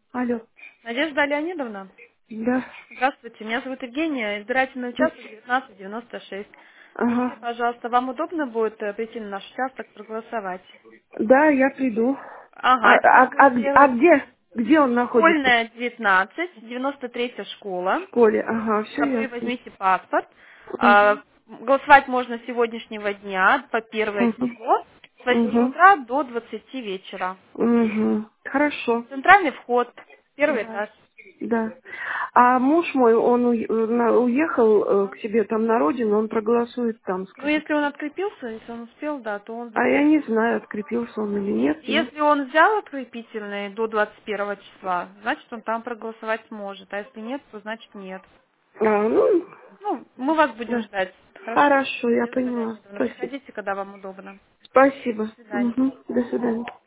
Алло. Надежда Леонидовна, Да. здравствуйте, меня зовут Евгения, избирательный участок 1996. Скажите, Ага. пожалуйста, вам удобно будет прийти на наш участок проголосовать? Да, я приду. Ага, это мы будем А делать где? Где он находится? школьная 19, 93-я В школа. школе. Ага, все Вы ясно. возьмите паспорт. Угу. Голосовать можно с сегодняшнего дня по первое Угу. число с 8 Угу. утра до 20 вечера. Угу. Хорошо. Центральный вход, первый Да. этаж. Да. А муж мой, он уехал к себе там на родину, он проголосует там, Ну, скорее если он всего. открепился, если он успел, да, то он А я не заполнит. знаю, открепился он или нет, но... Если он взял открепительный до 21 числа, значит, он там проголосовать сможет. А если нет, то значит нет. Ну, Ну, мы вас будем да. ждать. Хорошо? Хорошо, я Надежда поняла. Леонидовна, Спасибо. приходите, когда вам удобно. До Спасибо. свидания. Угу. До свидания.